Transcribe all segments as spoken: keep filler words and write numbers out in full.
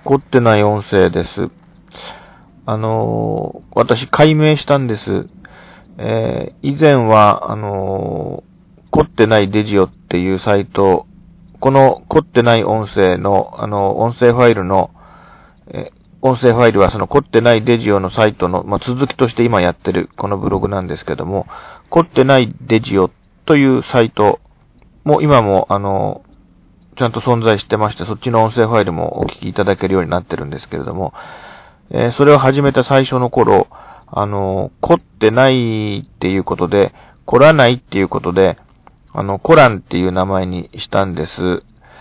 凝ってない音声です。あのー、私解明したんです。えー、以前は、あのー、凝ってないデジオっていうサイト、この凝ってない音声の、あの、音声ファイルの、えー、音声ファイルはその凝ってないデジオのサイトの、まあ、続きとして今やってるこのブログなんですけども、凝ってないデジオというサイトも今も、あのー、ちゃんと存在してまして、そっちの音声ファイルもお聞きいただけるようになってるんですけれども、えー、それを始めた最初の頃、あの、凝ってないっていうことで、凝らないっていうことで、あの、コランっていう名前にしたんです。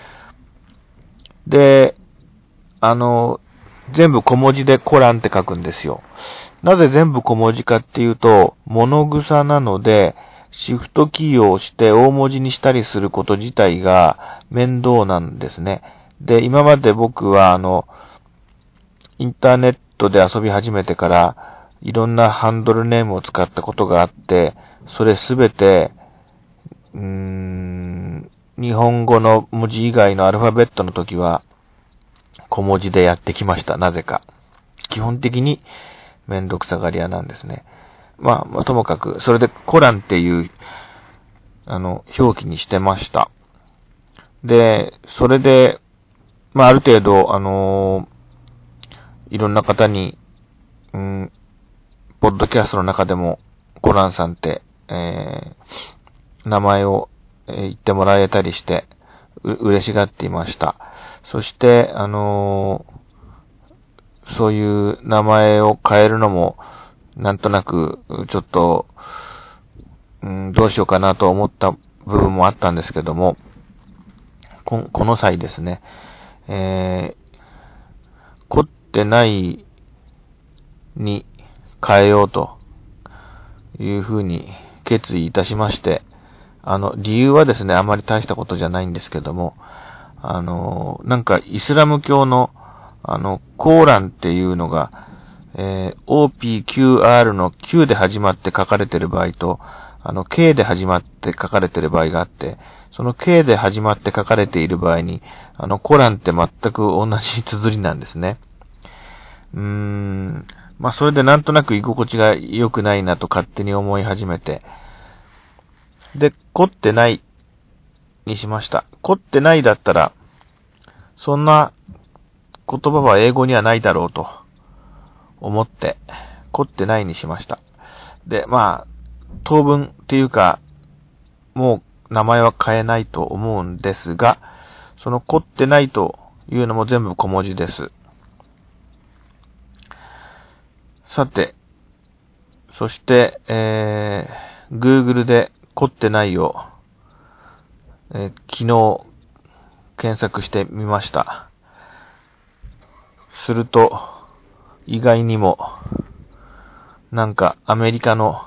で、あの、全部小文字でコランって書くんですよ。なぜ全部小文字かっていうと、物草なので、シフトキーを押して大文字にしたりすること自体が面倒なんですね。で、今まで僕はあの、インターネットで遊び始めてから、いろんなハンドルネームを使ったことがあって、それすべて、うーん、日本語の文字以外のアルファベットの時は、小文字でやってきました。なぜか。基本的にめんどくさがり屋なんですね。まあ、まあ、ともかく、それでコランっていう、あの、表記にしてました。で、それで、まあ、ある程度、あのー、いろんな方に、うん、ポッドキャストの中でも、コランさんって、えー、名前を、えー、言ってもらえたりして、う、嬉しがっていました。そして、あのー、そういう名前を変えるのも、なんとなく、ちょっと、うん、どうしようかなと思った部分もあったんですけども、こ, この際ですね、えー、凝ってないに変えようというふうに決意いたしまして、あの、理由はですね、あまり大したことじゃないんですけども、あの、なんかイスラム教の、あの、コーランっていうのが、えー、オーピーキューアール の Q で始まって書かれている場合と、あの、K で始まって書かれている場合があって、その K で始まって書かれている場合に、あの、コランって全く同じ綴りなんですね。うーん、まあ、それでなんとなく居心地が良くないなと勝手に思い始めて、で、凝ってないにしました。凝ってないだったら、そんな言葉は英語にはないだろうと思って、凝ってないにしました。で、まあ、当分っていうか、もう名前は変えないと思うんですが、その凝ってないというのも全部小文字です。さて、そして、えー、Google で凝ってないを、えー、昨日検索してみました。すると、意外にも、なんかアメリカの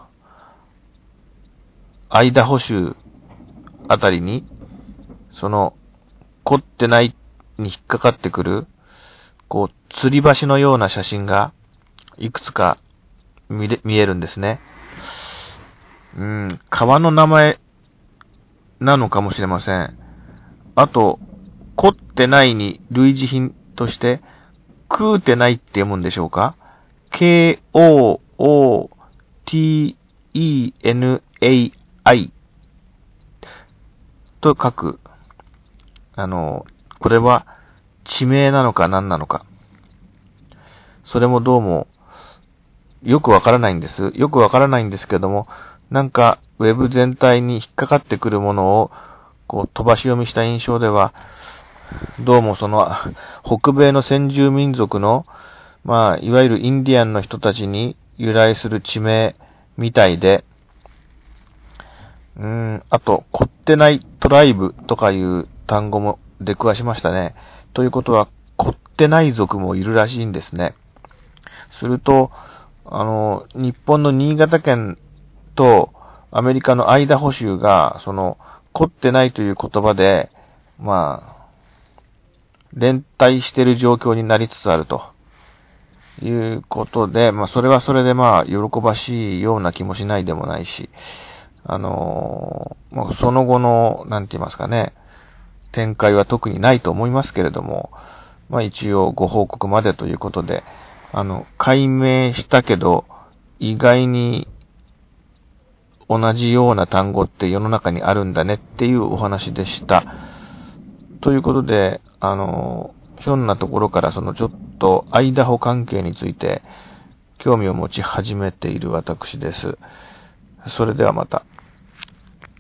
アイダホ州あたりに、その、凝ってないに引っかかってくる、こう、吊り橋のような写真が、いくつか見れ、見えるんですね。うん、川の名前なのかもしれません。あと、凝ってないに類似品として、食うてないって読むんでしょうか？ ケーオーオーティーイーエヌエーアイ と書く。あの、これは地名なのか何なのか。それもどうもよくわからないんです。よくわからないんですけども、なんかウェブ全体に引っかかってくるものをこう飛ばし読みした印象では、どうもその北米の先住民族の、まあ、いわゆるインディアンの人たちに由来する地名みたいで、うーん、あと、凝ってないトライブとかいう単語も出くわしましたね。ということは、凝ってない族もいるらしいんですね。すると、あの、日本の新潟県とアメリカのアイダホ州が、その、凝ってないという言葉で、まあ、連帯している状況になりつつあるということで、まあ、それはそれでまあ、喜ばしいような気もしないでもないし、あのー、まあ、その後の、なんて言いますかね、展開は特にないと思いますけれども、 まあ一応ご報告までということで、あの、解明したけど、意外に同じような単語って世の中にあるんだねっていうお話でした。ということで、あの、ひょんなところからそのちょっとアイダホ関係について興味を持ち始めている私です。それではまた。